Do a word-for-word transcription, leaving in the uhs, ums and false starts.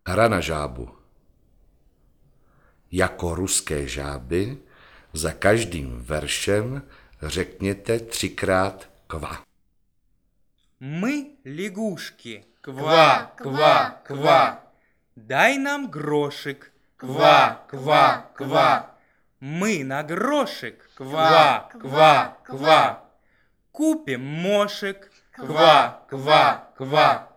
Hra na žábu. Jako ruské žáby za každým veršem řekněte třikrát kva. Мы лягушки. Ква, ква, ква. Дай нам грошик. Ква, ква, ква. Мы на грошик. Ква, ква, ква. Купим мошек. Ква, ква, ква.